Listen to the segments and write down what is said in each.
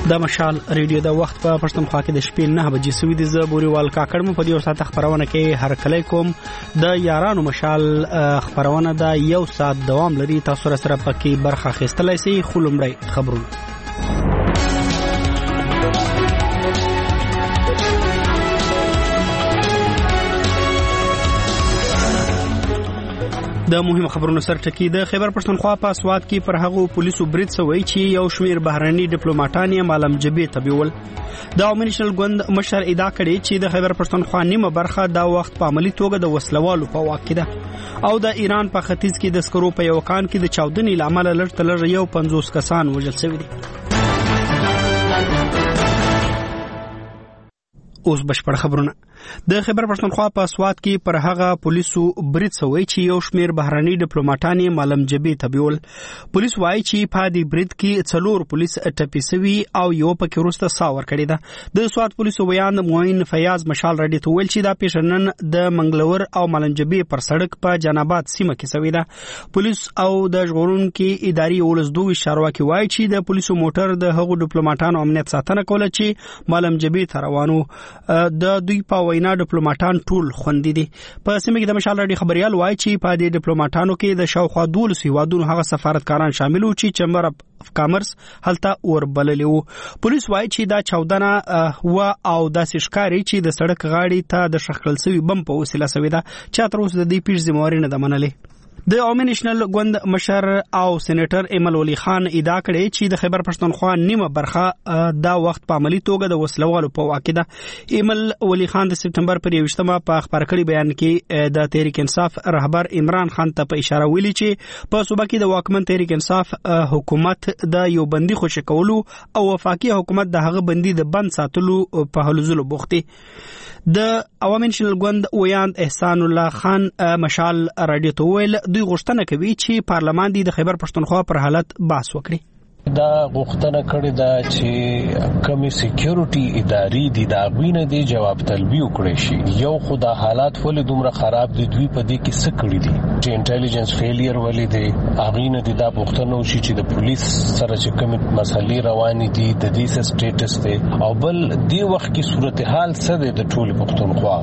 د مشال ریډیو د وخت په پښتونخوا کې د شپې 9 بجې سوي د زبوريوال کاکړ مو په دې ساعت خبرونه کې هر کله کوم د یارانو مشال خبرونه د یو ساعت دوام لري. تاسو سره پکې برخه اخیستلای شئ. خلمړی خبرونه د مهمه خبرونو سره ټکی د خیبر پښتونخوا په سواد کې پر هغه پولیسو برید سوی چې یو شمیر بهرني ډیپلوماټان یې مالم جبې ته بیول. د اومنیشنل ګوند مشر ادعا کړې چې د خیبر پښتونخوا نیمه برخه د وخت په عملی توګه د وسلوالو په واک کې ده او د ایران په ختیځ کې د سکرو په یو کان کې د چاودنې لامل لړ یو 50 کسان وژل شوي دي. اوس بشپړ خبرونه. د خیبر پښتونخوا په سواد کې پر هغه پولیسو برید سوی چې یو شمیر بهرني ډیپلوماټان یې مالم جبې ته بیول. پولیس وایي چې په دې برید کې 4 پولیس ټپي شوي او یو پکې وروسته ساه ورکړې ده. د سواد پولیسو بیان موین فیاض مشال رډي ته ویل چې دا پیښنن د منګلور او مالم جبې پر سړک په جناباد سیمه کې شوې ده. پولیس او د ژغورونکو اداري ولسدوی چارواکي وایي چې د پولیسو موټر د هغو ډیپلوماټانو امنیت ساتنه کوله چې مالم جبې ته روانو. د دوی په وینا ډیپلوماټان ټول خوندي دي. په سیمه کې د مشال رډي خبريال وایي چې په دې ډیپلوماټانو کې د شاوخوا 12 هیوادونو هغه سفارتکاران شامل وو چې چمبر اف کامرس هلته وربللی وو. پولیس وایي چې دا چاودنه و او داسې ښکاري چې د سړک غاړې ته د شخړل شوی بم په وسیله شوې ده چې تر اوسه د دې پیښې ذمہواري نه ده منلې. د اومنیشنل ګوند مشر او سېنیټر ایمل ولی خان ادعا کړې چې د خیبر پښتونخوا نیمه برخه دا وخت په عملی توګه د وسلوالو په واک کې ده. ایمل ولی خان د سپټمبر پر 21 په خبر کړي بیان کې د تحریک انصاف رهبر عمران خان ته په اشاره ویلي چې په صوبه کې د واکمن تحریک انصاف حکومت د یو بندي خوشی کولو او وفاقي حکومت د هغه بندي د بند ساتلو په حلزلو بوختي. د اومنیشنل ګوند ویاند احسان الله خان مشال رادیو ته ویل دوی غوښتنه کوي چې پارلمان د خیبر پښتونخوا پر حالت بحث وکړي. دا غوښتنه کړې ده چې کمی سکیورټي ادارې دي دا غوینه دي جواب طلبي وکړي شي. یو خدا حالات ولې دومره خراب دي دوی په دې کې څه کړی دي چې انټيليجنس فیلیر ولې دي اغینه دي دا غوښتنه وشي چې د پولیس سره چې کوم مسلې روانې دي د دې سټیټس ته او بل دی وخت کې صورتحال څه ده د ټول پښتونخوا.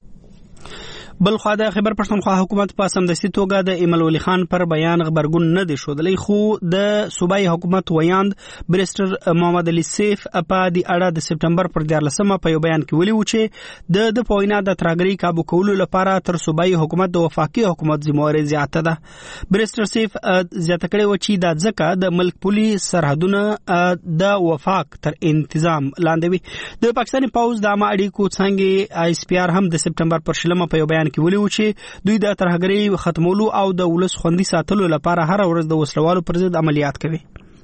بل خو د خیبر پښتونخوا حکومت په سمدستي توګه د ایمل ولی خان پر بیان خبرګون نه دی شودلی خو د صوبایي حکومت ویاند بریسټر محمد علي سیف په د اړه د سپټمبر پر 14 په یو بیان کې ویلي و چې د پوینا د ترګری کابو کولو لپاره تر صوبایي حکومت د وفاقي حکومت ذمہواري زیاته ده. بریسټر سیف زیاته کړي و چې د ځکه د ملک پولیس سرحدونه د وفاق تر انتظام لاندې وي. د پاکستاني پوز د اړیکو څنګه آی اس پی آر هم د سپټمبر پر 16 په یو بیان کې ویلي و چې دوی د ترهګرۍ ختمولو او د ولس خوندي ساتلو لپاره هر ورځ د وسلوالو پر ضد عملیات کوي.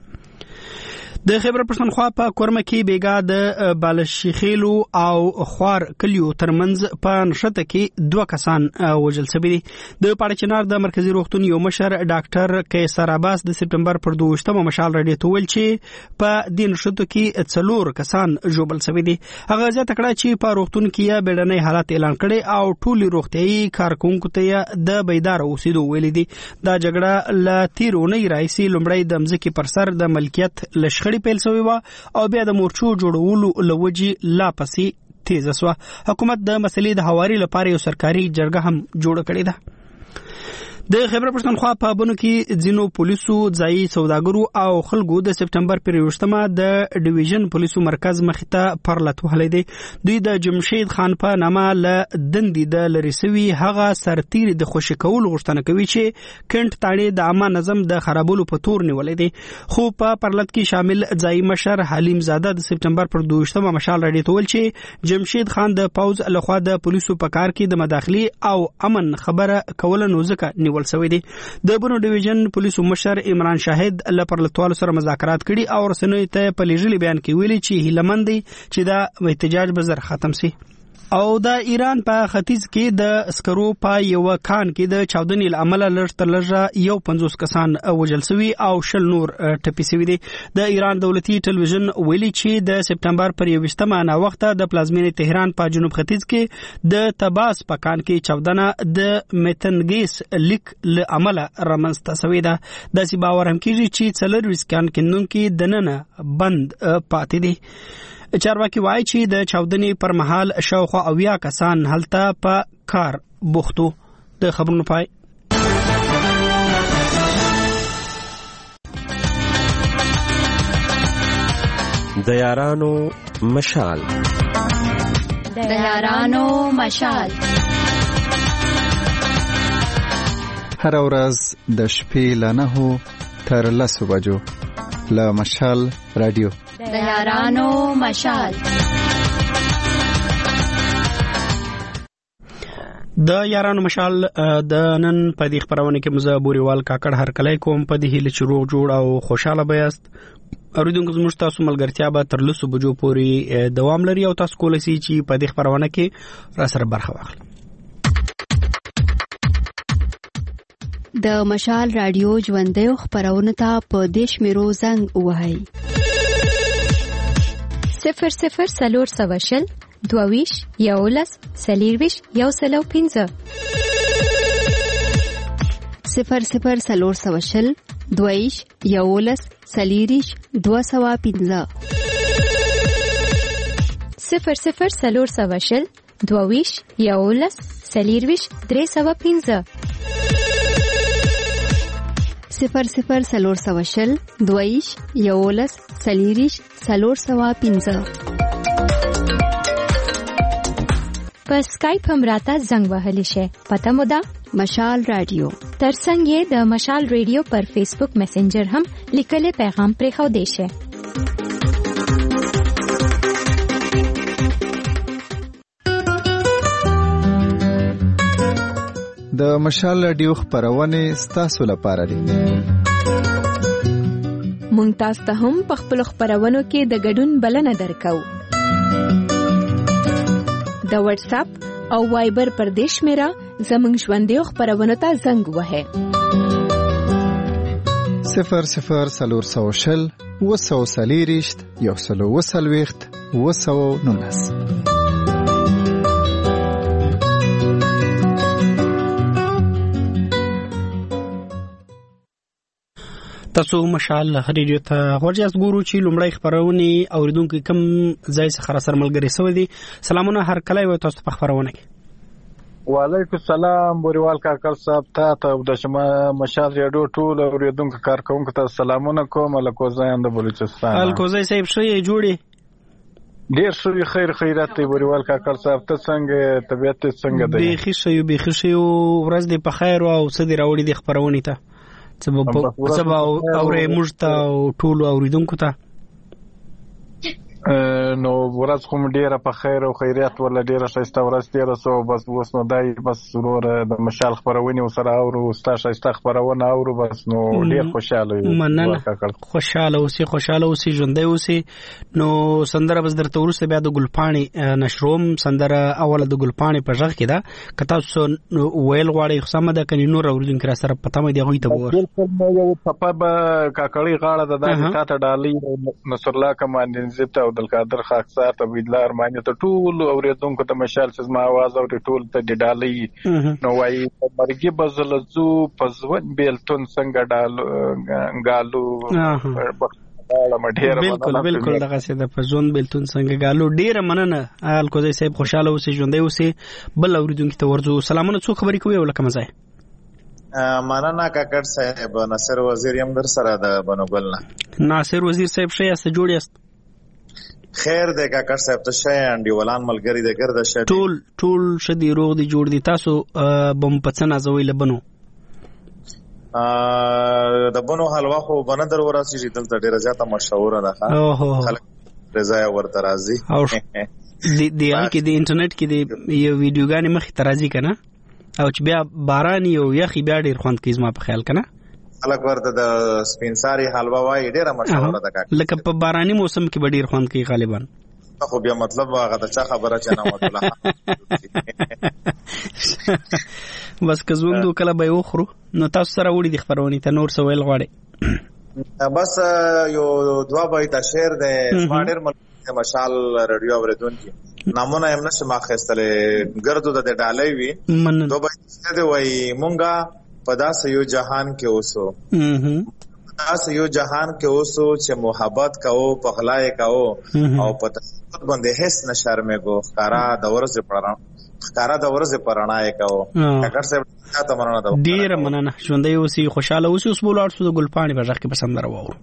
د خیبر پښتونخوا په کورمه کې بیګا د بالشیخیلو او خوار کلیو ترمنځ په نشته کې 2 کسان وژل شوي دي. د پاړچنار د مرکزی روغتون یو مشر ډاکټر قیصر عباس د سپټمبر پر 22 مشال رډي ته ویل چې په دې نشته کې 4 کسان ژوبل شوي دي. هغه ځکه کړه چې په روغتون کې بیړنۍ حالت اعلان کړي او ټولي روغتيایي کارکونکو ته د بیدار اوسېدو ویلي دي. دا جګړه ل تیرونی رئیسي لومړی د مځکې پر سر د ملکیت لشخړي پیل شوی و او بیا د مورچو جوړولو لوجي لا پسې تیز شو. حکومت د مسلې د حواري لپاره یو سرکاري جرګه هم جوړ کړې ده. د خیبر پښتونخوا په بنو کې ځینو پولیسو ځایي سوداګرو او خلکو د سپټمبر پر 21 د ډیویژن پولیسو مرکز مخته پرلط وهلې دي. دوی د جمشید خان په نامه له دندې د لریسوي هغه سرتیر د خوشی کول غوښتنه کوي چې کڼت تاړي د عامه نظم د خرابولو په تور نیولې دي. خو په پرلط کې شامل ځایي مشر حلیم زاده د سپټمبر پر 22 مشال رډي تول چې جمشید خان د پوز لخوا د پولیسو په کار کې د مداخلي او امن خبره کول نو ځکه ول سوي دي. د بنو ډیویژن پولیسو مشر عمران شاهد لپرلتوالو سره مذاکرات کړي او رسنوي ته په لیږلي بیان کې ویلي چې هیلمند دي چې دا احتجاج به زر ختم شي. او د ایران په ختیځ کې د اسکرو په یو کان کې د چاودنې لامل لږ 50 کسان وژل شوي او 10 نور ټپي شوي دي. د ایران دولتي ټلویزیون ویلي چې د سپتمبر پر 21 نه وخت د پلازمینې تهران په جنوب ختیځ کې د تباس په کان کې چاودنه د میتنګیس لیک لامل رامنځته شوې ده. داسې باور هم کیږي چې 40 کان کیندونکو دننه بند پاتې دي. چارواکي وایي چې د چاودنې پر مهال شاوخوا 80 کسان هلته په کار بوختو. د خبرونو پای. د یارانو مشال. د یارانو مشال. هر ورځ د شپې له 9 تر 10 بجو له مشال رادیو. د یارانو مشال. د یارانو مشال د نن په دې خبرونه کې مزه بوريوال کاکړ هر کله کوم په دې هله چروغ جوړ او خوشاله بیاست. اوریدونکو زموږ تاسو ملګرتیا به تر 10 بجو پورې دوام لري او تاسو کولای شئ چې په دې خبرونه کې را سره برخه واخلئ. د مشال رادیو ژوندۍ خبرونه ته په دیش میرو زنګ وهاي 00 سلور سواشل دوویش یولس سلیرویش یوسلو 15 00 سلور سواشل دوویش یولس سلیریش 215 00 سلور سواشل دوویش یولس سلیرویش 315 00 سلور سواشل دویش یولس سلیریش 415 په سکایپ هم راته زنګ وهلی شي. پته مو ده مشال رادیو. ترڅنګ یې د مشال رادیو پر فیسبوک میسنجر هم لیکلي پیغام پرې خو دی شي. د مشال رادیو خبرونه ستاسو لپاره دي. مونږ تاسو ته هم په خپل خبرونو کې د ګډون بلنه درکو. د واتس اپ او وایبر پر دیش میرا زمونږ ژوندۍ خبرونه ته زنګ وهه 00 سلور سوشل وسو سلیریشت یوسلو وسلويخت وسو نونس. تاسو مشال رادیو ته ورجاست ګورو چې لومړی خبرونه اوریدونکو کم ځای څخه سره ملګری سوي دي. سلامونه هر کله وي تاسو په خبرونه کې. وعلیکم السلام بوريوال کاکړ صاحب ته د مشال رادیو ټول اوریدونکو کارکونکو ته سلامونه کوم. الکوزایم د بلوچستان. الکوزای صاحب شې جوړي ډیر شوی خیرات دی بوريوال کاکړ صاحب ته څنګه طبيعت څنګه دی؟ بيخي شي ورځ دې په خیر او سدي راوړي د خبرونه ته سبا اورې مجتا او ټول اوریدونکو ته نو ورځ کوم ډیره په خیر او خیرات ولا ډیره شایسته ورځ تیره سو. بس اوس نو دای بس ضرور د مشال خبرونه سره او ستا شایسته خبرونه او بس نو ډیر خوشاله یم. مننه. خوشاله اوسې ژوندۍ اوسې. نو سندره بس درته ورسته بیا د ګلپاڼې نشروم. سندره اوله د ګلپاڼې په ژغ کې ده کته سو ویل غواړي خصمه ده کني نور اوریدونکو را سره پته مې دی غوي ته وور یو پپا کاکړی غاړه د دغه ته ډالۍ نصر الله کمان نزبته عبدالقادر خاکسار ته ویدلار معنی ته ټول اوریدونکو ته مشال سزما आवाज او ټول ته د ډالۍ نو وای مرګي بزلزو پزون بیلتون څنګه غالو بالکل دغه څه د پزون بیلتون څنګه غالو. ډیره مننه الکوزای صاحب. خوشاله اوسې ژوندۍ اوسې. بل اوریدونکو ته ورځو سلامونه. څو خبرې کوي ولکه مزه مننه کاکړ صاحب. ناصر وزیر یم در سره د بنوګل نه. ناصر وزیر صاحب شه است جوړ است خیر دی کاکړ صاحب ته شای انډیولان ملګری د ګرد شه ټول شدي روغ دي جوړ دي. تاسو بم پڅنا زوی لبنو د بنو حلوا خو بندر وراسي دلته ډیره زیاته مشهور ده. خلک رضا ورته راځي او دی کې د انټرنیټ کې د یو ویډیوګانې مخ ترازی کنه او چې بیا باران یو یخي بیا ډیر خوند کوي زما په خیال کنه. خلک ورته د سپینساری حلوا وای ډیره مشهور ده کاکړ. لکه په باراني موسم کې ډیر خوند کوي غالبا. خو بیا مطلب هغه د چا خبره چې نعمت الله بس که زوندو کله به وخورو نو تاسو سره وړي د خبرونې ته نور څه ویل غواړئ؟ بس یو دوا بیت شعر د سپاډر مشال رادیو اوریدونکو نامونه هم نشم اخیستلې ګردو د ډالۍ وی دو بیت څه دی وای مونږه په داسې یو جهان کې اوسو داسې یو جهان کې اوسو چې محبت کوو پخلای کوو او په تسبیح باندې هیڅ نشرمه کو خکارا د ورځې پرانای کوو کاکړ صاحب تاسو مننه ده ډیر مننه ژوندۍ اوسئ خوشاله اوسئ اوس بولاړ شو د ګلپاڼې په ځخ کې پسند راوورو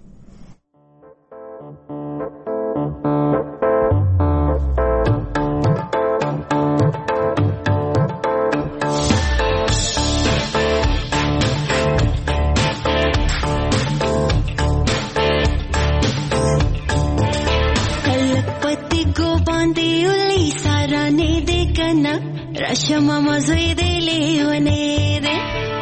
Rashama mazoi de leone de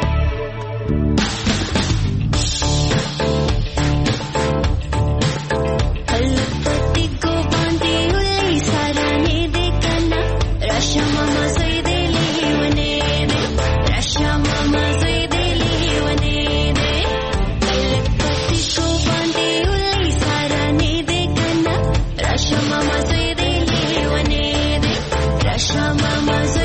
Kalpati ko bandi uli sarane de kana Rashama mazoi de leone de Rashama mazoi de leone de Kalpati ko bandi uli sarane de kana Rashama mazoi de leone de Rashama mazoi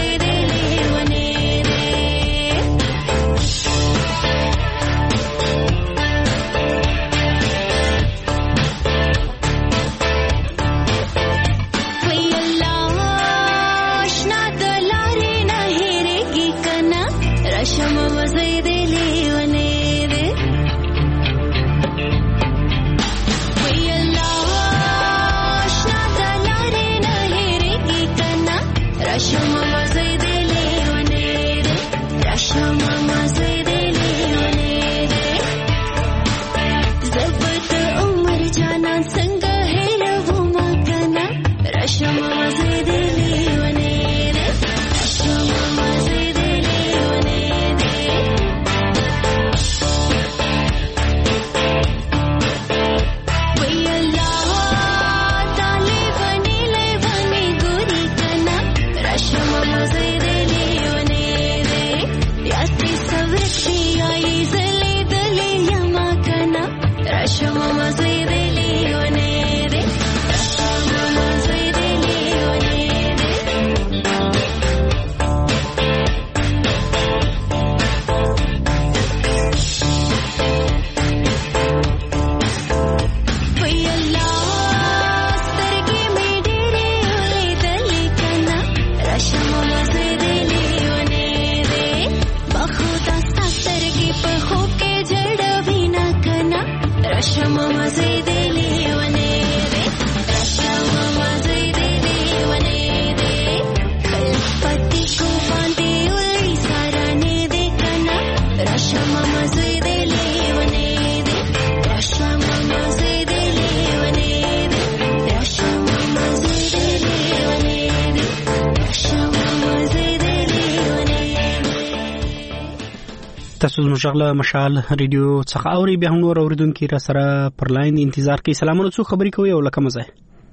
تاسو زموږ له مشال ریډیو څخه اوري به نور اوریدونکو را سره پر لاین انتظار کوي. سلامونه څو خبرې کوي او لکه مزه.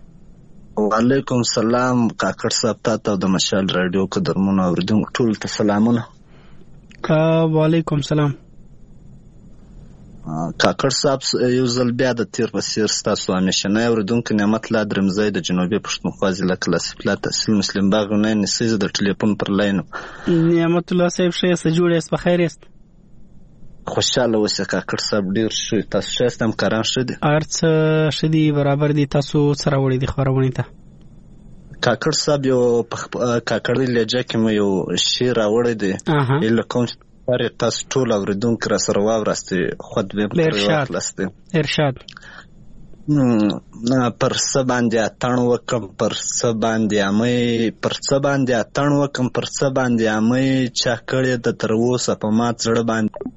وعلیکم سلام کاکړ صاحب ته د مشال ریډیو کو درمنو اوریدونکو ټول ته سلامونه. وعلیکم سلام. کاکړ صاحب یو ځل بیا د تیر بسیر تاسو همیشنه اوریدونکو نعمت الله درمزی د جنوبي پښتونخوا ضلع کلاسیفلا تحصیل مسلم باغ نه نسیز د ټلیفون پر لاین. نعمت الله صاحب شه سجوړ اس په خیر است. خوشاله اوسه کاکړ صاحب ډیر شو تاسو شاستم کاران شدي ارڅ شدي برابر دي تاسو سره وړي دي خبرونه ته کاکړ صاحب یو کاکړ لهجه کې مې یو شعر راوړی دی اله کوم پر تاسو ټول اوریدونکو را سره واورسته خود به پرواخلسته ارشاد پر سباندې اتن وکم پر سباندې امې پر سباندې اتن وکم پر سباندې امې چا کړې د تر اوسه په مات زړه باندې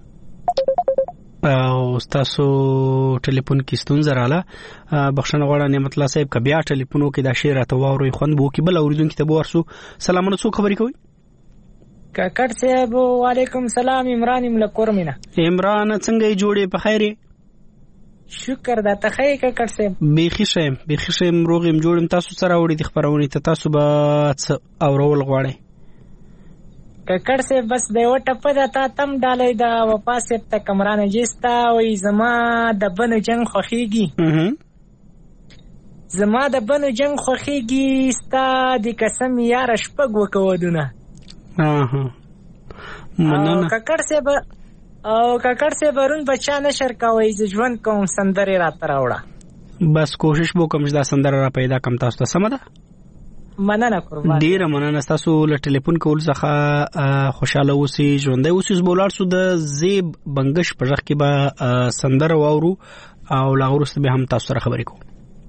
او تاسو ټلیفون کې ستونزه رااله بخښنه غواړم نعمت الله صاحب کبیا ټلیفونو کې دا شعر راته واوري خوند بو کې بل اوریدونکو ته ورسو. سلامونه څو خبرې کوي کاکړ صاحب؟ وعلیکم سلام. عمران ملکور مینا. عمران څنګه جوړې په خیره؟ شکر دا تخی ککړ صاحب بیخي شیم روغ يم جوړم تاسو سره وړي د خبرونه ته تاسو به اورول غواړئ ککړ صاحب بس د یو ټپه د تا تم ډالۍ دا وپاس ته کمران جستا وای زما د بنو جنگ خوخيږي زما د بنو جنگ خوخيږي ستا د قسم یار شپږ وکودونه مننه ککړ صاحب ورون بچا نشر کوي ژوند کوم سندره را تراوړه بس کوشش وکم چې دا سندره را پیدا کم تاسو ته سم ده مننه قربان ډیره مننه تاسو له ټلیفون کول څخه خوشاله اوسئ ژوندۍ اوسئ بولار سو د زیب بنگش په ځخ کې به سندره واورو او لا ورسته به هم تاسو سره خبرې کوو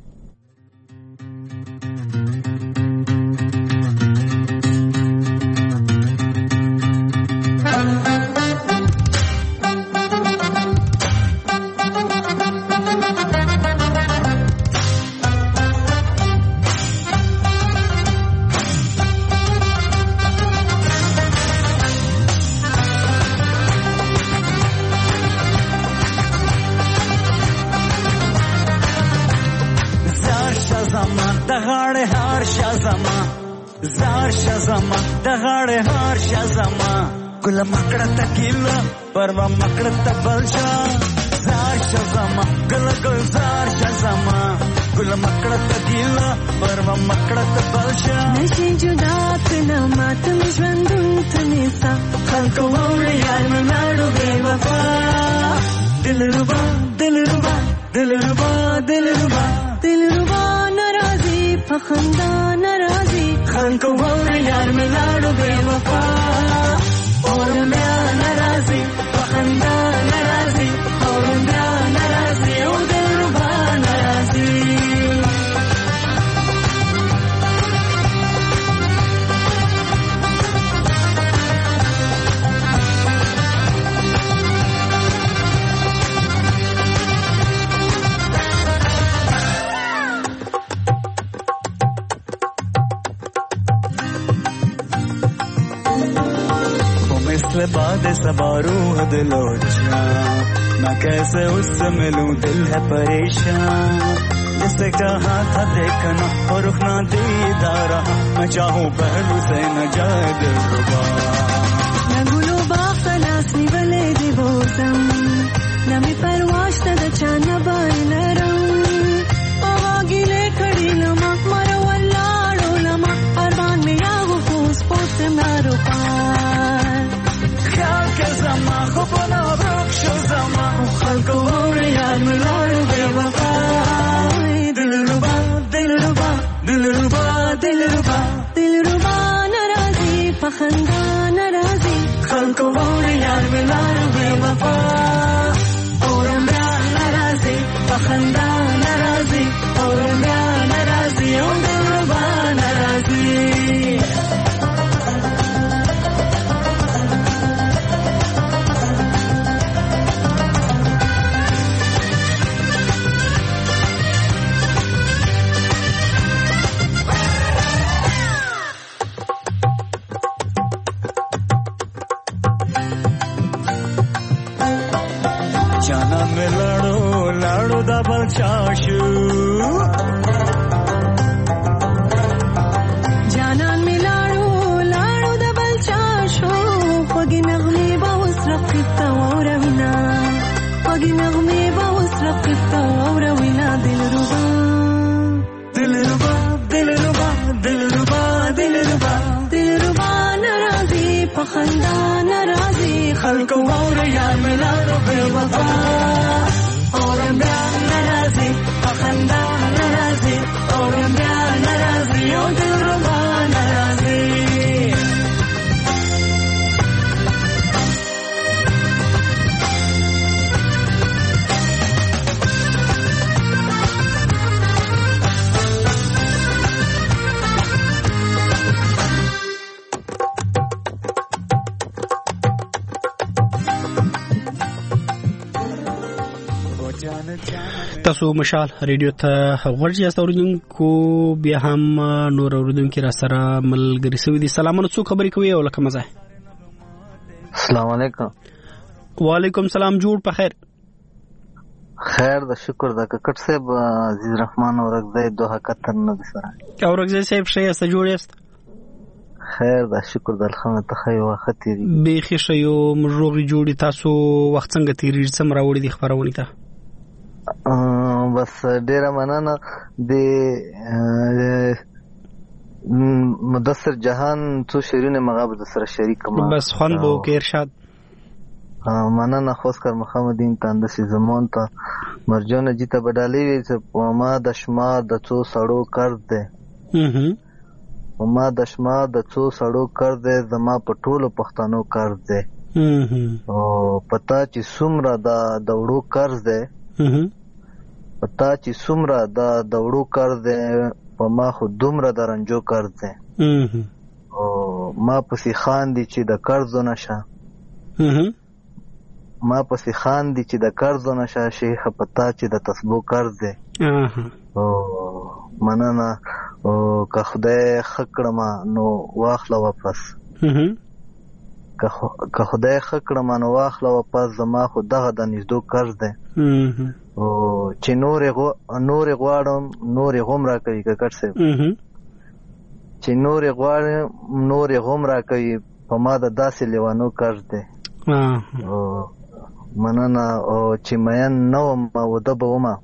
گل مکڑا تکیلا پروا مکڑا تبلشا زار شزما گل گل زار شزما گل مکڑا تکیلا پروا مکڑا تبلشا نشي جدا کنا ماتم ژوندون تنسا خلق وور یار مړو بے وفا دلربا دلربا دلربا دلربا دلربا ناراضي فخندا ناراضي خلق وور یار مړو بے وفا اور بیا ناراضي فخندا ناراضي اور بیا ناراضي او دلربا ناراضي बाद सबारूह दिलोचा मैं कैसे उससे मिलूं दिल है परेशान जिसे कहा था देखना और रुकना दीदार मैं चाहूं पहलू से न जाए दिल रुबा न गुलो बाखलासनी वले दिवोसम नमी परवाश तद चाना बाइनरम आवागिले खड़ी लमा मरो वल्लाड़ो लमा अरबान में यागो फूस पोस मारो पार ख्याल के ज़मा खुबना रुखशो ज़मा खल्को और यार मिलाओ बेवफा दिलरुबा दिलरुबा दिलरुबा दिलरुबा दिलरुबा नाराज़ी पखंदा नाराज़ी खल्को और यार मिलाओ बेवफा और मैं नाराज़ी पखंदा नाराज़ी और मैं नाराज़ी और दिलरुबा नाराज़ी double chashu janan miladu ladu double chashu pagi nagme ba usraqta awrawina pagi nagme ba usraqta awrawina dilruba dilruba dilruba dilruba dilruba dilruba narazi pakhanda narazi khalko awr yaar miladu bewafa और मैं नाराज़ी पखंदा नाराज़ी और मैं नाराज़ी ओ दिलरुबा नाराज़ी تاسو مشال ریډیو ته ورجی استوریدونکو بیا هم نور اوریدونکو را سره ملګری سوي دي سلامونه څو خبرې کوي او لکه مزه السلام علیکم وعلیکم سلام جوړ په خیر خیر د شکر د ککټ صاحب عزیز رحمان اورګزی دوه کتن نه سره اورګزی صاحب شې څه جوړ یاست؟ خیر د شکر د الخمه ته خی وخت تیری به خشه یو مروغي جوړی تاسو وخت څنګه تیری سم راوړي د خبرونه ته بس ډیره مننه د مدثر جهان څو شیرونه مغاب د سره شریک ما بس خوان بو کې ارشاد مننه خوشکر محمدین تاندسی زمون ته مرجان جیته بدالي وي چې ما د شمار د څو سړو قرض ده ما د شمار د څو سړو قرض ده زما په ټولو پښتنو قرض ده او پتا چې څومره د وړو قرض ده پتا چې څومره د وړو قرض ده په ما خو دومره درنجو قرض ده او ما پسې خان دي چې د قرض نشه ما پسې خان دي چې د قرض نشه شیخ پتا چې د تسبو قرض ده او مننه او که خدای خکړم نو واخله واپس که خدای خکړم نو واخله واپس زما خو دغه د نږدې قرض ده او چې نور غواړم نور غوم را کوي ککټ صاحب چې نور غواړم نور غوم را کوي په ما د داسې لیوانو قرض ده او مننه او چې مېن نو ما وده به ومه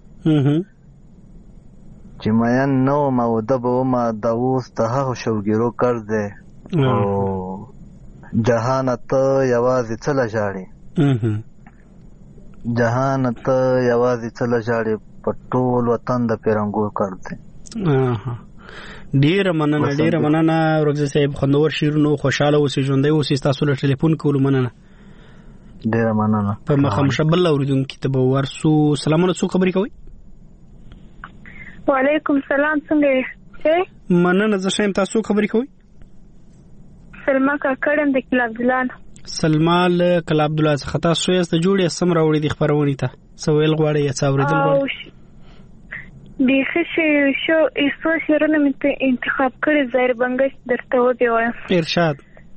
چې مېن نو ما وده به ومه د اوس د هغو شوګیرو قرض ده او جهان ته یوازې څه لژاړې جهان ته یوازې څه لژاړې په ټول وطن د پیرنګو قرض ده ډیره مننه ورګزی صاحب خوندور شیرونو خوشاله اوسې ژوندۍ اوسې تاسو له ټلیفون کولو مننه ډیره مننه په مخامشه بل اوریدونکو ته به ورسو سلامونه څو خبرې کوي وعلیکم سلام څنګه یې مننه زه شیم تاسو خبرې کوي سلمہ کا کړم د کلا عبدالله سلمہ له کلا عبدالله څخه تاسو یې ست جوړې سم راوړي د خبرونه ته سویل غواړي یا څاوریدل غواړي بیخي شو ایسو شیرونه مې انتخاب کړی زهر بنگش درته وبې وایم ارشاد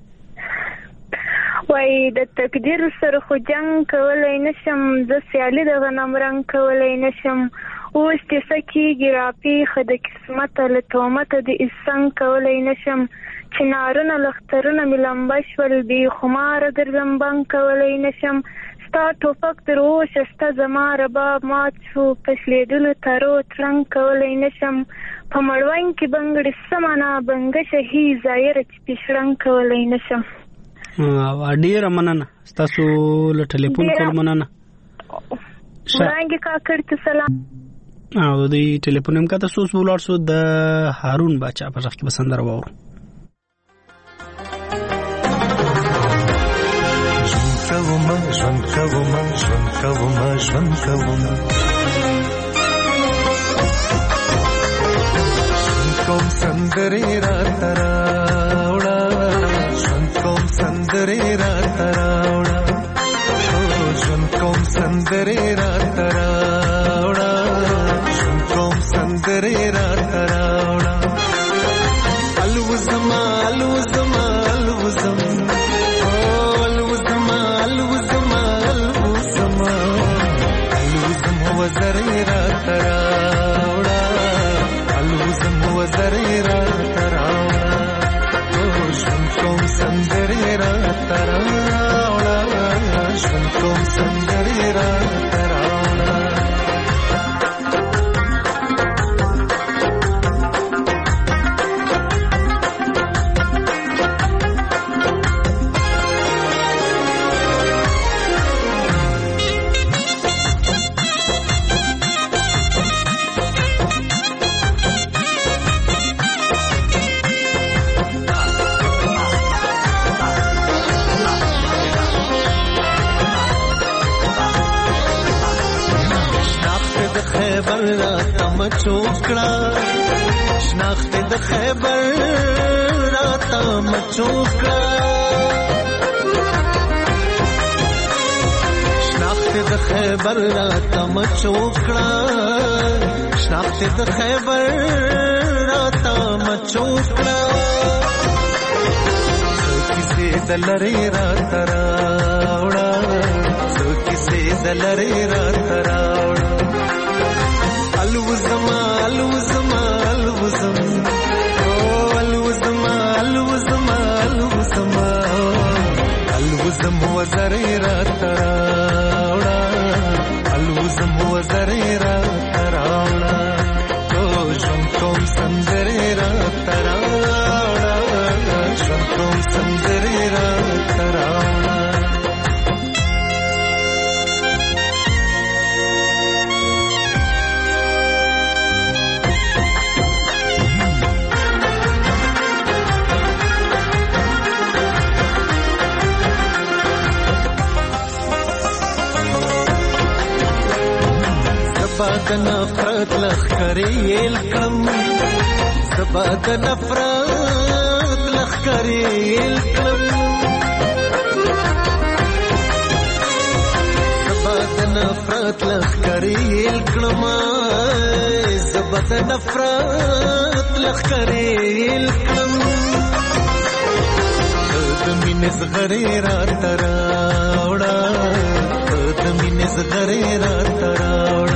وای د تقدیر سره خو جنگ کولای نشم زه سیالي د غنم رنگ کولای نشم اوس چې سکیږي راپیښه د قسمت له تهمته د انسان کولای نشم چې نارونه لخترونه مې لمبه شول بې خماره ګرځم بنګ کولای نشم ستا ټوپک تر اوسه ستا زما رباب مات شو په شلېدلو ترو ترنګ کولای نشم په مړوند کې بنګړې سمه نه بنګشه هي ظاهره چې پیشړنګ کولای نشم ډیره مننه تاسو له ټلیفون کول مننه وړاندې کاکړ ته سلام او د ټلیفون هم کته سوس ولر سو د هارون بچا په ځخ کې بسندر وو ژوند کوم سندري را تراوړه کوم سندري را تراوړه ژوند کوم سندري را تراوړه کوم سندري را تراوړه الوزما الوزما الوزما الوزما الوزما الوزما الوزما وزري را تراوړه الوزما وزري را تراوړه ژوند کوم سندري را تراوړه ژوند کوم سندري را تراوړه چوکړه شناخت د خیبر راته مچوکړه شناخت د خیبر راته مچوکړه شناخت د خیبر راته مچوکړه څو کیسې د لری راته راوړه څو کیسې د لری راته راوړه د نفرت لخکرې الکم زبا د نفرت لخکرې الکم زبا د نفرت لخکرې الکم زبا د نفرت لخکرې الکم د مینې زغرې را تراوړه د مینې زغرې را تراوړه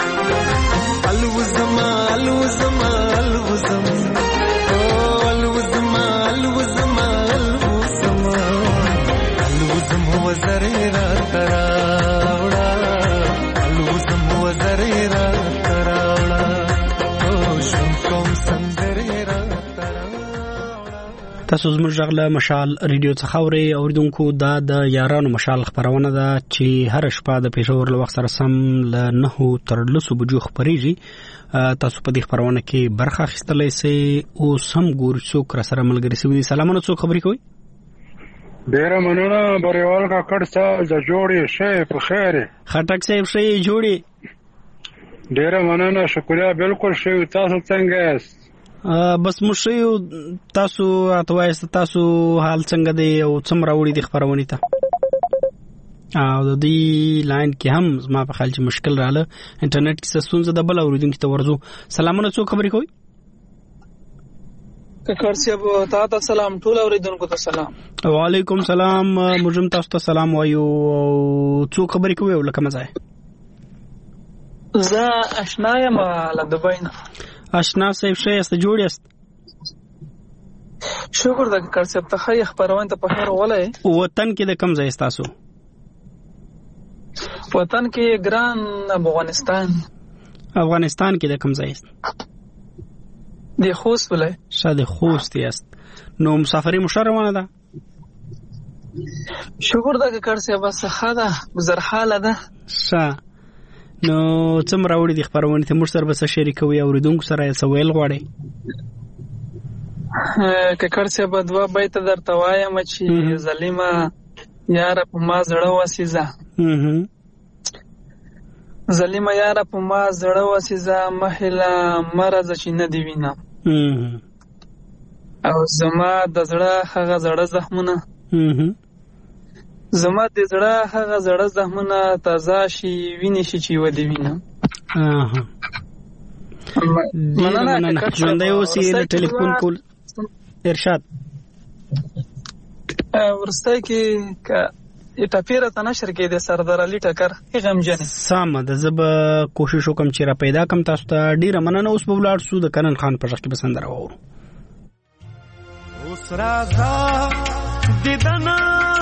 الوزما الوزما الوزما الوزما الوزما الوزما الوزما وزرې را تراوړه الوزما وزرې را تراوړه او شم کوم سندرې را تاسو زموږ غږ مشال ریډیو څخه اورئ اوریدونکو دا د یارانو مشال خبرونه ده چې هر شپه د پېښور له وخت سره سم له 9 تر 10 بجو خبريږي تاسو په دې خبرونه کې برخه اخیستلای شئ او سم ګورئ څوک را سره ملګری سوي سلامونه څوک خبرې کوي ډیره مننه بریوال کا کډ څه ز جوړې شي په خیر خټک صاحب شي جوړې ډیره مننه شکریا بالکل شي تاسو څنګه یاست بس مشیو تاسو اتوایست تاسو حال څنګه دی او څومره وړي د خبرونه ته او د دې لاین کې هم زما په خیال چې مشکل رااله انټرنیټ کې ستونزه د بل اوریدونکو ته ورزو سلامونه څوک خبرې کوي ککرسیب تاسو سلام ټول اوریدونکو ته سلام وعلیکم سلام مجرم تاسو ته سلام وایو څوک خبرې کوي ولکه مزه زه آشنا یم له دبی نه آشنا صاحب شي است جوړ است شکر د کارسب ته خی خبرونه ته په هر ولای وطن کې د کم ځای تاسو وطن کې ګران افغانستان کې د کم ځای د خوست ولای شاده خوست است نو مسافری مشروانه ده شکر د کارسب څخه ده گزر حاله ده نو څومره وړي د خبرونه ته موږ سره به شریکوي اوریدونکو سره یې سوال غواړي ککړڅه بدوا بیت درته وایم چې ظالما یار په ما زړه وسیزه ظالما یار په ما زړه وسیزه مهلا مرز چې نه دی وینم او زما د زړه هغه زړه زخمونه زما د زړه هغه زړه زخمونه تازه شي ویني شي چې ودی وینم مننه ژوندۍ اوسې له ټلیفون کول ارشاد ورسته کې ټاپیره ته نشر کې د سردار علي ټکر غمجن سامه د زب کوشش وکم چې را پیدا کم تاسو ته ډیره مننه اوس په ولاړ سو د کنن خان پر ځکه بسند راو اوس راځه دیدنا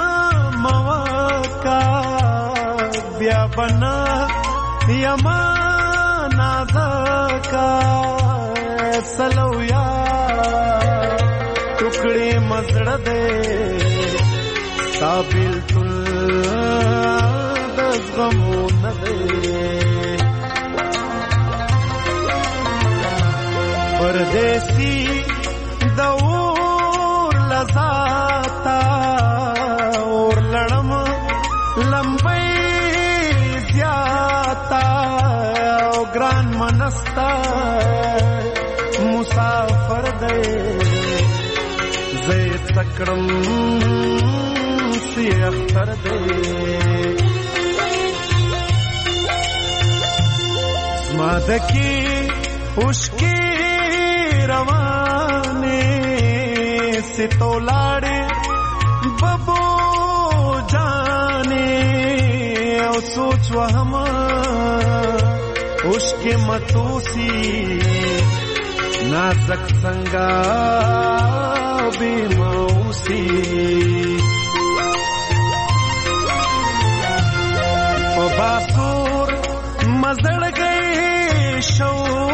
موکا بیا بنا یما نازکا سلویا ټوکړې مزړه دې قابل تل د غمو نه دې پردیسی د اور لزاتا اور لړم لمبي زیاتا او ګران منستا مسافر دې زید تکړم سی اختر دې سمادکی اوشکی روانه ستولاړې ببو جانې او سوچ وهم عشق متوسی نازک څنګه بے موسی په باسور مزړ گئی شو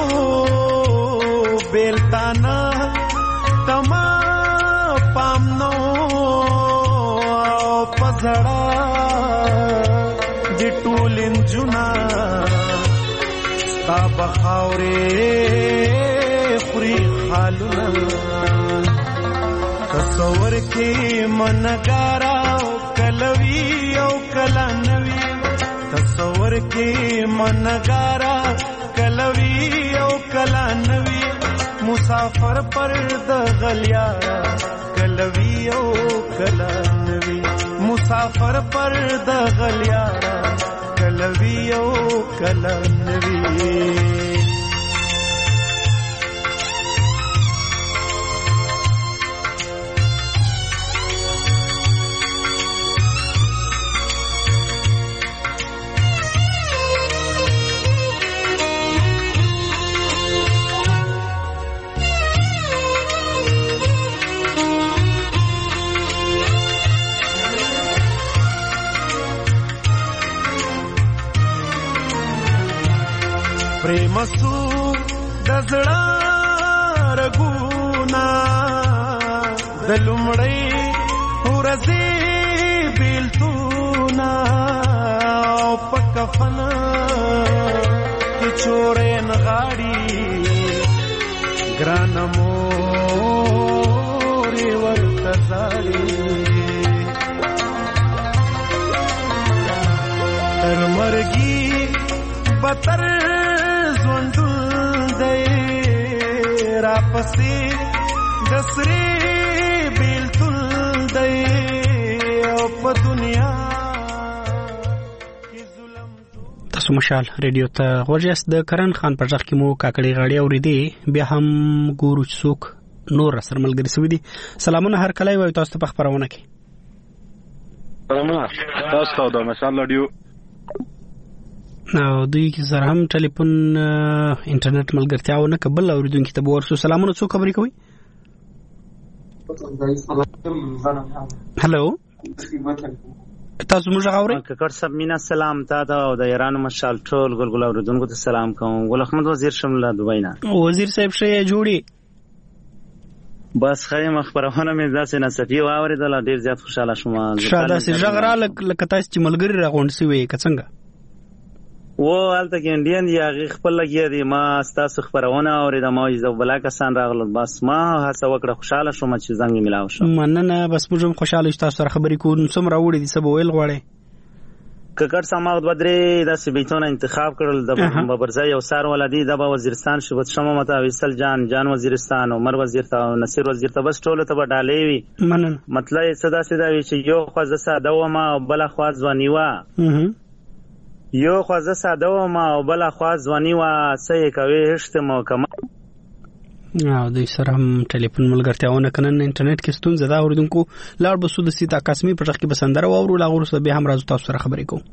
بیلتانا تما پامنو پزړه د ټولن جنا ستا بخاورې خوري حالونه تصور کې منګارا کلوي او کلا نوي تصور کې منګارا کلوي او کلا نوي مسافر پر د غلیا کلوي او کلا نوي مسافر پر د غلیا کلوي او کلا نوي प्रेम सु दजड़ा रगुना दलुमड़े हुरज़े बिलतुना पकफना कि चोरे नगाड़ी ग्रानमो रेवर्तजारी तरमरगी बतर रापसी दसरे बिलतुल दे په دنیا تاسو مشال ریډیو ته غوږیاست. د کرن خان په ځخ کې مو کاکړي غاړي اوریدي بیا هم ګورو څوک نور سره ملګری سوي دي. سلامونه هر کله وي تاسو په خبرونه کې. سلامونه تاسو ته د مشال ریډیو نو دوی کې سره هم ټلیفون انټرنیټ ملګرتیا ونه قبل اوریدونکو ته ورسو. سلامونه څوک خبرې کوي؟ هالو تاسو موږ غوړې ککړ سب مینا سلام ته او د ایران مشال ټول ګلګل اوریدونکو ته سلام کوم. ګل احمد وزیر شمله دوبۍ نه. وزیر صاحب شه جوړي بس خیم خبرونه مې ځاسې نصفي واوریدل ډیر زیات خوشاله شوم. شاده سي ژغرا لکه تاسو چې ملګری راغونډ سوي کڅنګ و حالته کې انډین یا خپل لګیا دي. ما تاسو خبرونه اوریدم ما یو بلا کسان راغلل بس ما هڅه وکړه خوشاله شوم چې زنګ ملاو شو. مننه بس موږ خوشاله شو تاسو سره خبرې کوو. سم راوړې دي سبا ویل غواړي ککړ سماغ بدرې داسې بیتونه انتخاب کړل د ببرځای او سار ولادي د وزیرستان شوبت شمه متا وصل جان وزیرستان عمر وزیر ته نصیر وزیر ته بس ټول ته ډالې وي. مننه مطلب صدا وی چې یو خوازه ساده و ما بل خواز ونی و یو خوازه ساده و ما بل خواز ونی و سې کوي هشت مو کما او د سره هم ټلیفون ملګرتیاونه کنن انټرنیټ کې ستونزه دا اوریدونکو لاړ بسو د سیتا قسمی په ځخ کې بسندره او ورو لاغور سره به هم راځو تاسو سره خبرې کوم.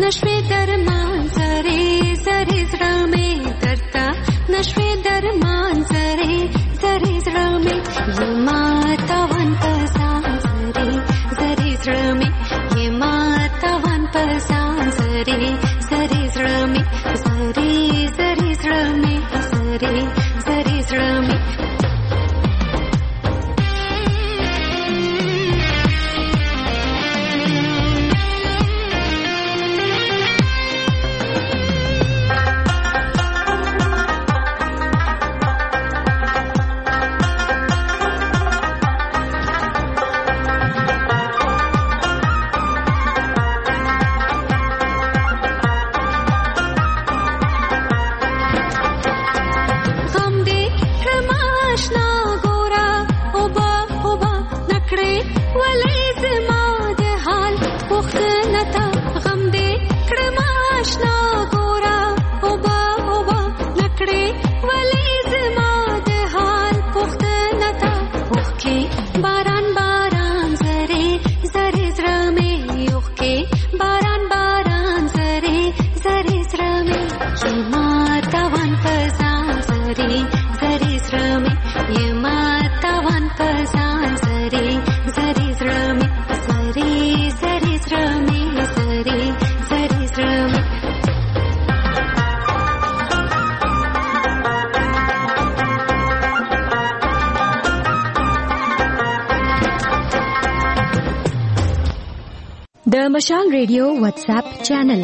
نشوي درمان زره زره زړه مې درته نشوي درمان زره زره زړه مې یما تاوان پسان زره زره زړه مې یما تاوان پسان زره زره زړه مې زره زره زړه مې زره زره زړه مې د مشال ریډیو واتس اپ چینل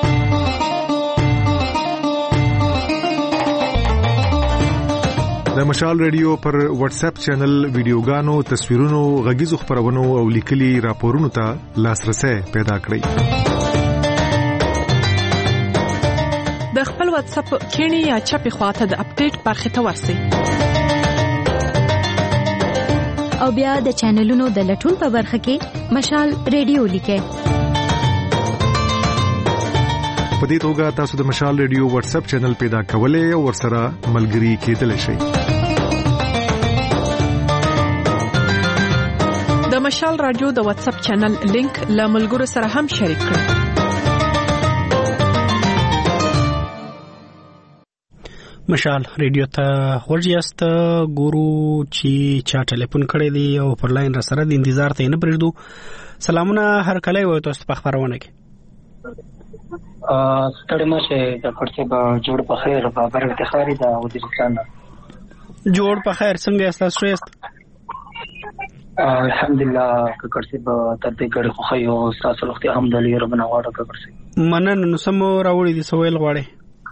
د مشال ریډیو پر واتس اپ چینل ویډیوګانو، تصویرونو، غږیزو خبرونو او لیکلي راپورونو ته لاسرسي پیدا کړئ. د خپل واتس اپ کینی یا چپی خواته د اپډیټ برخه ته ورسئ. او بیا د چینلونو د لټون په برخه کې مشال ریډیو لیکئ. په دې توګه تاسو د مشال ریډیو واتس اپ چینل پیدا کولای او ورسره ملګري کېدلی شئ. د مشال رادیو د واتس اپ چینل لینک له ملګرو سره هم شریک کړئ. مشال ریډیو ته ورجیاست ګورو چې چا ټلیفون کړی دی او پر لاین را سره د انتظار ته نه پرېږدو. سلامونه هر کله وو تاسو په خبرونه کې. ستړي مشه د پرڅه به جوړ په خیر بابر افتخاری دا وزیرستان جوړ په خیر څنګه تاسو شئ؟ الحمدلله ککړسه به تر دې ګړې خو خو تاسو وخت الحمدلله ربنا واړه ککړسه مننه. نو سم راوړي دي سویل غواړي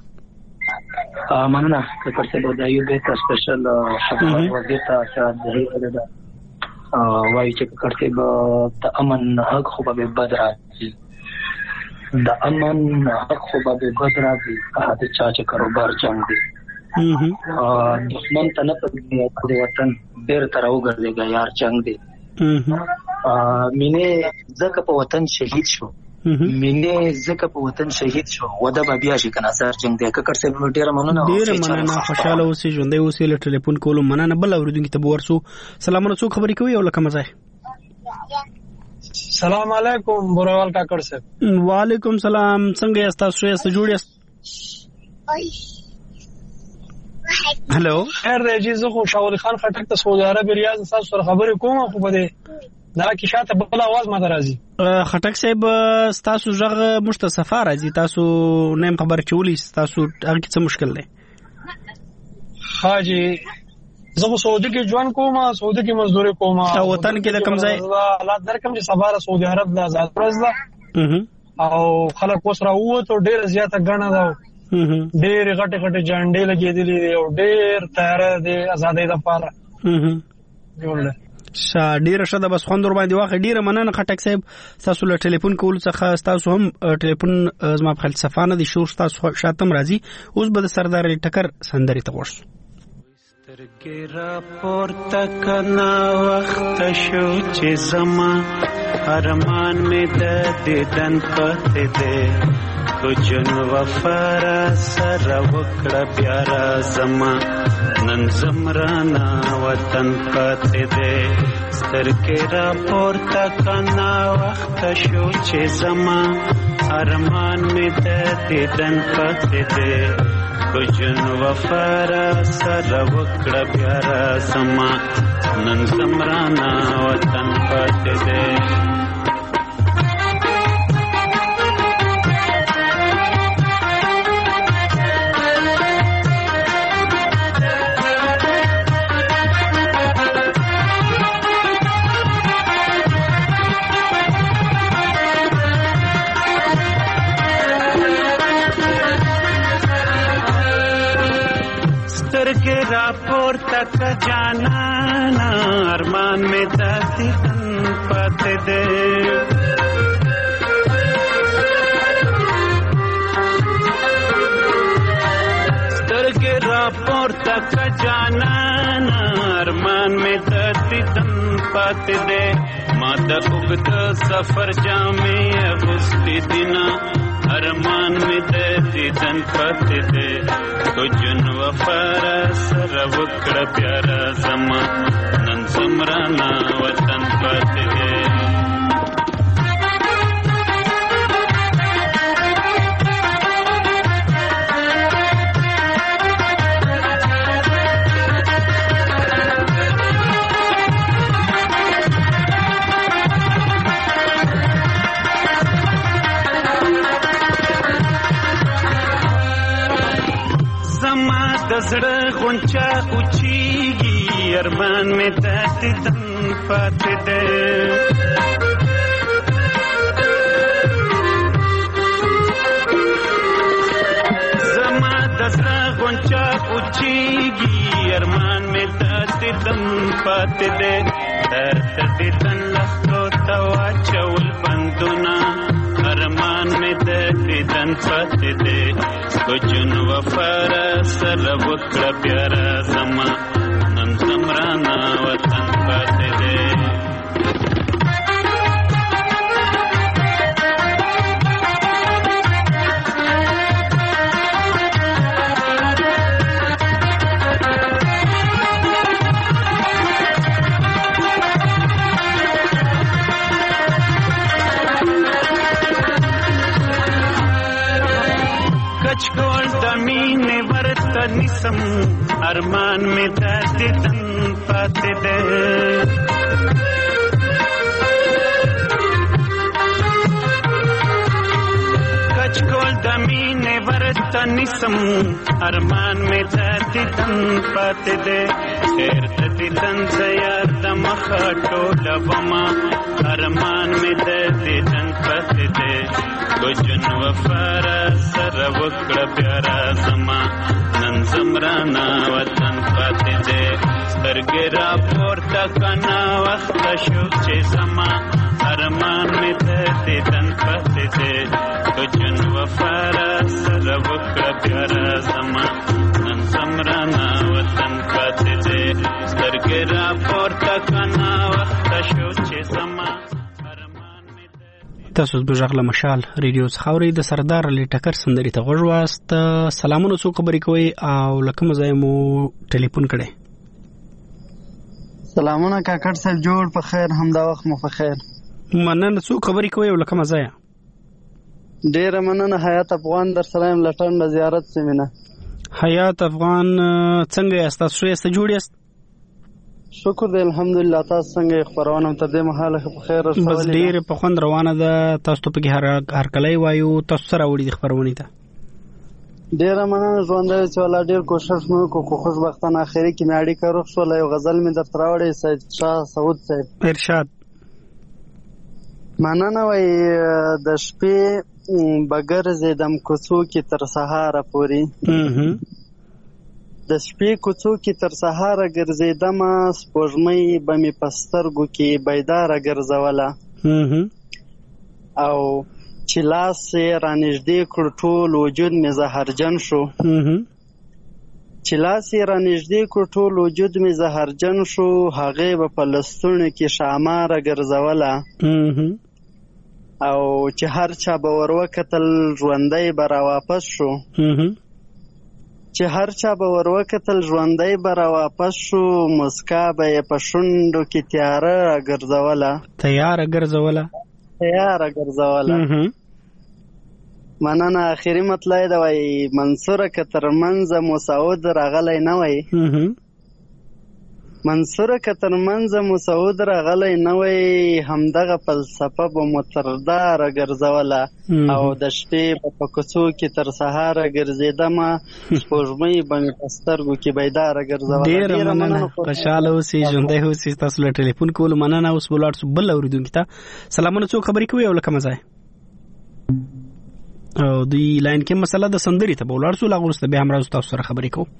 مننه ککړسه به د یو بیت سپیشل شپږ وظیفه سره د هیله ده وایي چې ککړسه به د امن حق خو به بدر د امن حق خو به بدر راځي هغه چا چې کاروبار جنگ دي دښمن ته نه پدې د وطن ډېر تر وګرځيږي یار جنگ دي مینه زکه په وطن شهید شو مینه زکه په وطن شهید شو ودا به بیا شي کنه سر جنگ دي ککړ څه ډېر مننه خوشاله اوسې ژوندې اوسې له ټلیفون کولو مننه. بل اوریدونکو ته ورسو سلامونه څو خبرې کوي او لکه مزه. سلام علیکم بوروال کاکړ صاحب. وعلیکم سلام. څنګه یاست تاسو؟ یاست جوړ یاست؟ هلو خیر دی جی. زه خو شاول خان خټک ته سعودي عرب ریاض تاسو سره خبرې کوم خو بده دا کی شاته بل आवाज ما درازي. خټک صاحب تاسو ژغه مشتصفه راځي تاسو نیم خبر چولی تاسو هغه څه مشکل دی؟ حاجی زه سعودي کې ژوند کوم، سعودي کې مزدوري کوم او وطن کې د کم ځای حالات درکم چې سباره سعودي عرب د آزاد پرځه او خلک اوس راووت او ډېر زیاته غاڼه ده، ډېر غټه غټه جانډې لګېدلې دي او ډېر تیار دي آزادۍ لپاره جوړل ډیره شته. بس خوندور باندې واخ ډیره مننه خټک صاحب. تاسو له ټلیفون کول څخه تاسو هم ټلیفون زما په فلسفانه دي شور تاسو شاتم راځي. اوس به د سردار ټکر سندري ته ورسو. سترګې را پورته کنا وخت شو چې زما ارمان می د دیدن پته دې کجن وفارا سره وکړه بیا را زما نن زمرانا وطن پته دې سترګې را پورته کنا وخت شو چې زما ارمان می د دیدن پته دې کجن وفارا سره وکړه بیا را زما نن زمرانا وطن پته دې रापोर तक जाना ना अरमान में दाती तन पाते दे स्तर के रापोर तक जाना ना अरमान में दाती तन पाते दे माता उगत सफर जामे अगुस्ती दिना अरमान में दीदन पाते दे कुजन वफारा सर वकड़ प्यारा जमा नन समराना वतन पाते दे दसड़ा गुंचा उचीगी अरमान में दाती तन पाते दे जमा दसड़ा गुंचा उचीगी अरमान में दाती तन पाते दे दाती तन लखो तवा चौल बंदुना अरमान में दाती तन पाते दे कुजन वफारा सर वकड़ प्यारा जमा नन समराना वतन पाते दे कचकोल दमीन वर्तनिसम अरमान में दाती तन पाते दे कचकोल दमीन वर्तनिसम अरमान में दाती तन पाते दे शेर दाती तन से यार दमखाटो लबमा अरमान में दाती तन पाते दे कुजन वफारा सर वकड़ प्यारा जमा नन जमराना वतन पाते दे سترګې را پورته کنا وخت شو چې زما ارمان مې ته دیدن پاتې دی کجن وفارا سر وکړه پیارا زما نن زمرانا وطن پاتې دی سترګې را پورته کنا وخت شو چې زما تاسو د ژغله مشال ریډیو څخاوري د سردار علي ټکر سندري ته غوړ واست سلامونه سو خبرې کوي او لکه مزه مو ټلیفون کړي سلامونه کاکړ صاحب جوړ په خیر همدا وخت مو په خیر مننه سو خبرې کوي او لکه مزه ډیر مننه حیات افغان در سلام لټن د زیارت سیمینه حیات افغان څنګه یاست تاسو یې جوړ یاست شکر دی الحمدلله تاسو څنګه خبرونه تر دې مهاله په خیر رسول بس ډیر په خوند روانه ده تاسو ته په هر کله وایو تاسو سره وړي د خبرونه ته ډیر مننه ژوند چې ولا ډیر کوشش مو کو خوشبختانه اخري کې میاړي کارو شو یو غزل می در تراوړې سید شاه سعود صاحب ارشاد مننه وای د شپې بغیر زیدم کوڅو کې تر سهار پوري د شپې کوڅو کې تر سهار ګرځیدم سپوږمۍ به می پسترګو کې بیدار ګرځوله او چې لاس را نږدې کړ ټول وجود مې زهرجن شو چې چې لاس یې را نږدې کو ټول وجود مې زهرجن شو، هغې به په لستوڼو کې شاماره ګرځوله، او چې هر چا به ور وکتل ژوندی به را واپس شو، چې هر چا به ور وکتل ژوندی به را واپس شو، مسکا به یې په شونډو کې تیاره ګرځوله. مننه. آخري مطلع ده وای منصوره که تر منځه مسعود راغلی نه وای، منصوره که تر منځه مسعود راغلی نه وای، همدغه فلسفه به مو تر داره ګرځوله، او د شپې په کوڅو کې تر سهاره ګرځېدمه، سپوږمۍ به مې په سترګو کې بیداره ګرځوله. ډېره مننه. خوشحاله اوسئ، ژوندی اوسئ. تاسو له ټلیفون کولو مننه. اوس به ولاړ شو بل اورېدونکي ته. سلامونه، څوک خبرې کوي او له کومه ځای؟ او دوی لاین کې مسله د سندري ته بولاړ سو، لا غوسته به هم راځو تاسو سره خبرې کوو.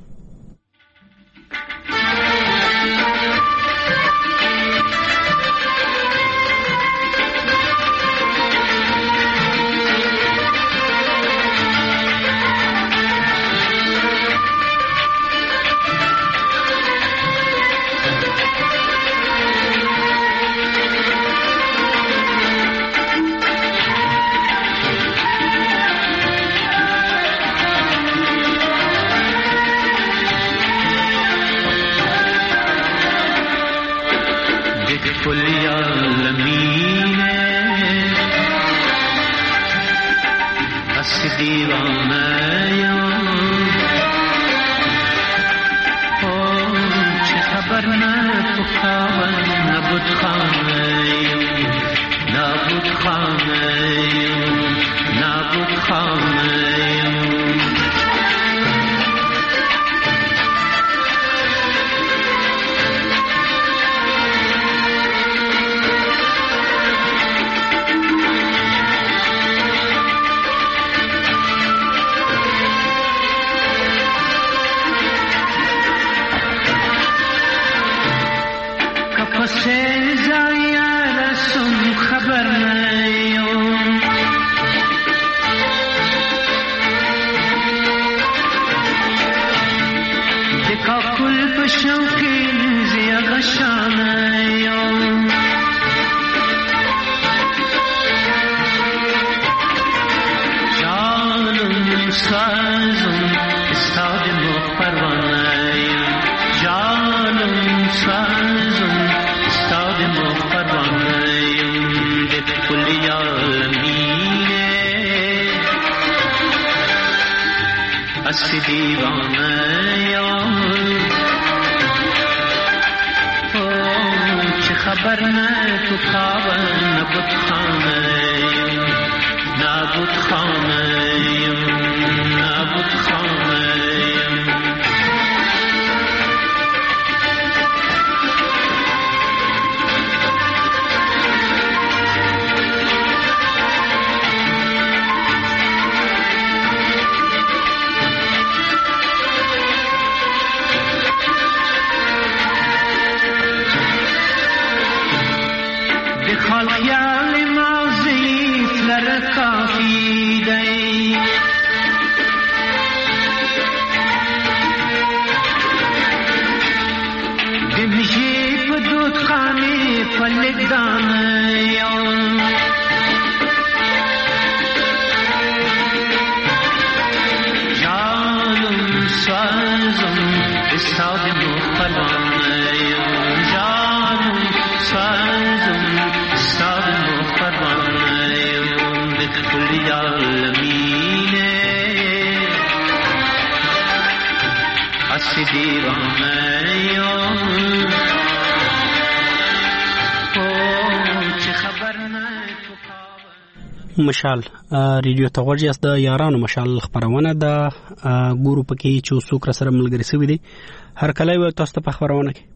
مشال ریډیو ته ورجی است د یارانو مشال خبرونه ده ګورو پکې چې څوک سره ملګری سوي دي هر کله یو تاسو ته خبرونه کې.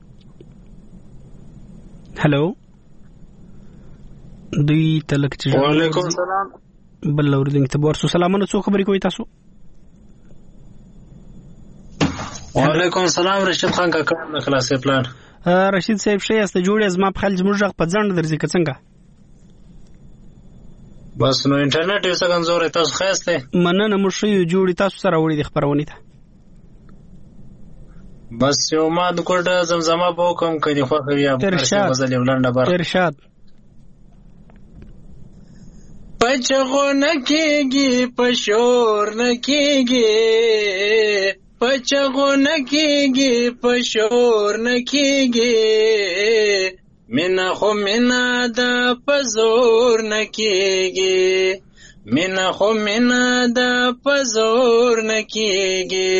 هالو دوی تلک چې وعلیکم السلام بل اوردنګ ته ورسو سلامونه څوک خبرې کوي تاسو؟ وعلیکم السلام رشید خان کا کار نه خلاصې پلان. رشید صاحب شې است جوړې از ما په خل زموږ په ځند درځي څنګه؟ بس نو انټرنیټ یې څنګه زور تاسو خاصه مننه مو شي جوړی تاسو سره وړي د خبرونه ته بس یو ما د کوټه زمزمه به وکم کدي خوښه وي غزل یو لنډه برخه. ارشاد. پچغو نکیږي پشور نکیږي پچغو نکیږي پشور نکیږي مینا خو مینا دا پزور نکیږي مینا خو مینا دا پزور نکیږي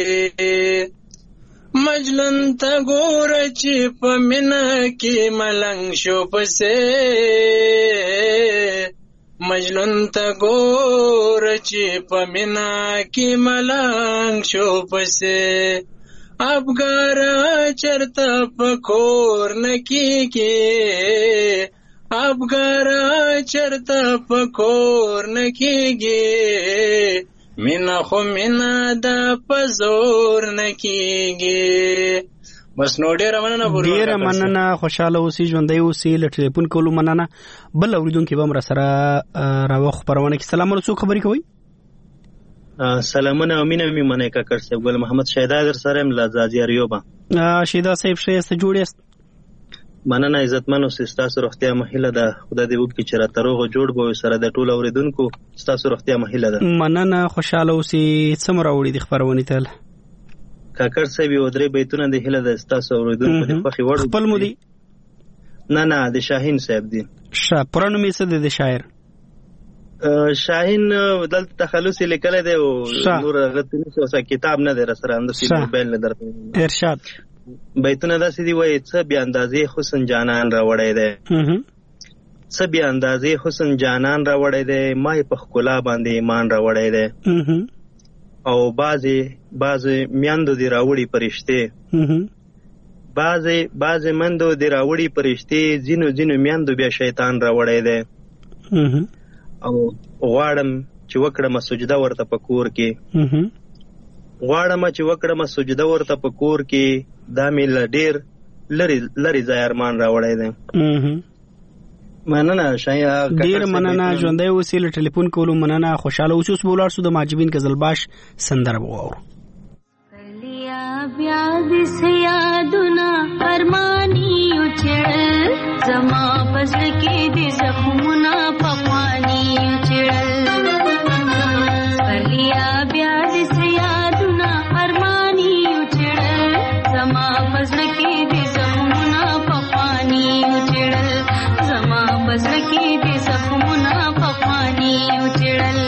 مجنون تا ګور چې په مینا کې ملنګ شو پسې مجنون تا ګور چې په مینا کې ملنګ شو پسې افګارا چرته پکور نکیږي افګارا چرته پکور نکیږي مینا خو مینا دا پزور نکیږي. بس نو ډیره مننه خوشاله اوسئ ژوندۍ اوسئ له ټلیفون کولو مننه. بل اوریدونکي به هم راسره راوخ پرونه کې سلام علیکم خبرې کوي. سلامونه امینه می منه کاکر صاحب ګل محمد شیدا در سره ام لازازی اریوبا. شیدا صاحب شه جوړ است. مننه عزتمن او ستاسو روغتیا مهله ده. خدای دې وکړي چې را تروغه جوړ بو سره د ټولو اوریدونکو ستاسو روغتیا مهله ده. مننه خوشاله اوسئ. څومره وړي د خبرونه ته کاکر صاحب یو درې بیتونه د هله د ستاسو اوریدونکو په خوخي وړو خپل مودي نه د شاهین صاحب دی. پرانو می څه د شاعر شاهین دلته تخلص لیکل دی او نور غتنی څه کتاب نه دی سره اند سی موبایل نه درته. ارشاد. بیتونه داسې دی وای څه بیا اندازې حسن جانان را وړی دی څه بیا اندازې حسن جانان را وړی دی ما په خلا باندې ایمان را وړی دی او بعضې میاندو دی راوړي پرشته بعضې مندو دی راوړي پرشته ځینو میاندو بیا شیطان را وړی دی او غواړم چې وکړم سجده ورته په کور کې غواړم چې وکړم سجده ورته په کور کې دا مې ډېر لري ځای ارمان را وړی دی. مننه شایا ډیر مننه ژوندۍ اوسئ له ټلیفون کولو مننه خوشاله اوسئ. اوس بولار سو د ماجبین غزلباش سندره وګورو. کلیا بیا دس یادونه ارمانی اچړل زما پس کې دې زخمونه پخوانی اچړل کلیا بیا دس یادونه ارمانی اچړل زما پس کې دې زخمونه پخوانی اچړل زما پس کې دې زخمونه پخوانی اچړل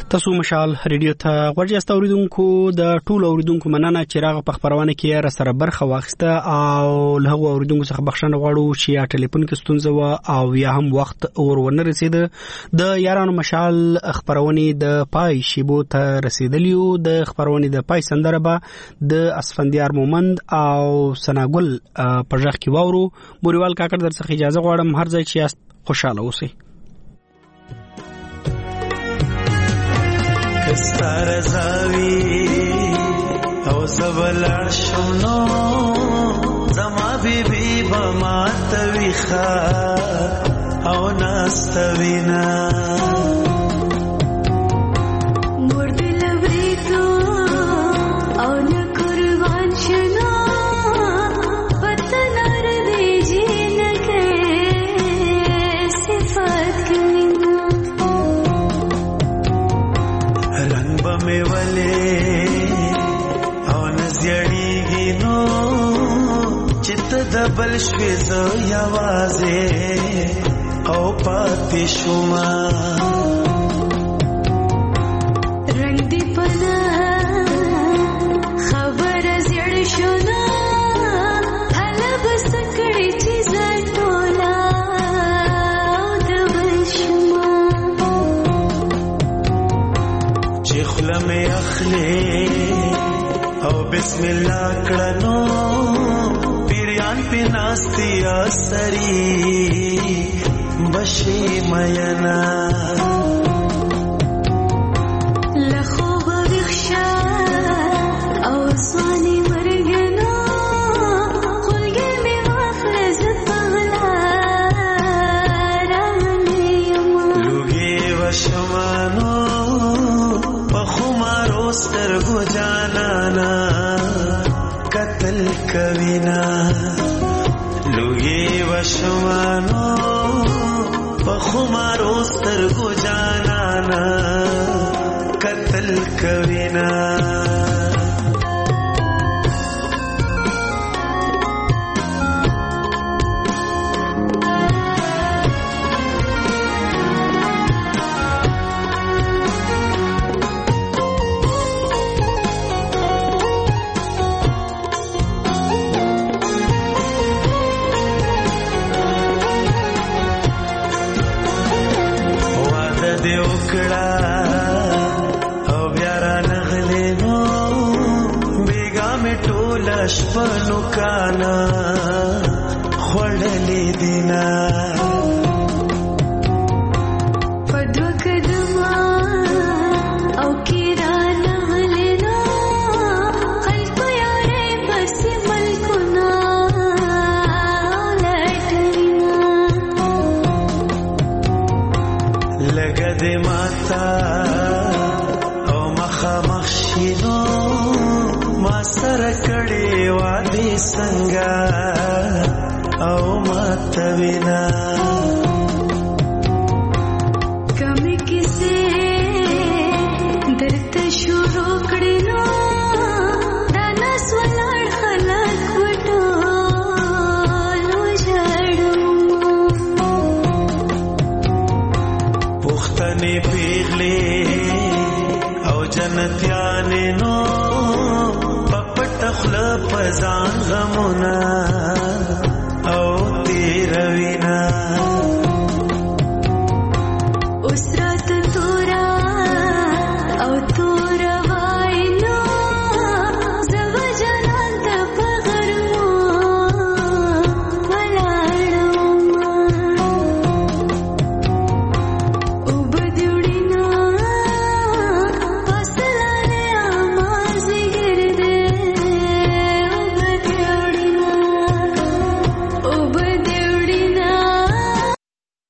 تاسو مشال ریډیو ته ورجسته اوریدونکو د ټول اوریدونکو مننه چې راغ په خبرونه کې را سره برخه واخیسته او له هغو اوریدونکو څخه بخښنه غواړو چې یا ټلیفون کې ستونزه و او یا هم وخت ورونه رسید د یارانو مشال خبرونه د پای شیبو ته رسیدلیو د خبرونه د پای سندره به د اسفندیار مومند او سناګل په ځخ کې وورو بوريوال کاکړ در څخه اجازه غواړم هر ځای چې خوشاله اوسئ کستار زاوی او زبلار شونو زما بیبی بماتوی خواه او ناستوینا مرد لبریتو او نکروان شنو وطنار دیجی نکے صفات کنینا رنگ بمی ولی او نزیڑیگی نو چت دبل شویزو یوازے او پاتی شما رنگ دی پنا خبر زیڑ شونا حلب سکڑی چیزا ٹولا دبل شما چی خلم اخلی او بسم اللہ کڑنو پیریان پی ناستی آسری بشی مینا لخوب بخشا او زوانی مرگنا خلگی می وافز پغلا رانی یما لوگی و شمانو پخمارو سترگو جانانا قتل کوینا لوگی و شمانو پخمارو سترگو جانانا قتل کوینا شپنو کانا خوڑلی دینا پدو کدما او کیرانا لینا خلق یارے بس ملکنا لٹرینا لگا دے ماتا او مخا مخشینو ما سره کړي وادي څنګه او ماتوینا کمی کیسه درته شروع کړي نو دانا سولړ خلک وټو لو جړو پختنې پیغلې او جنتیان نو تخلا پزان غمونا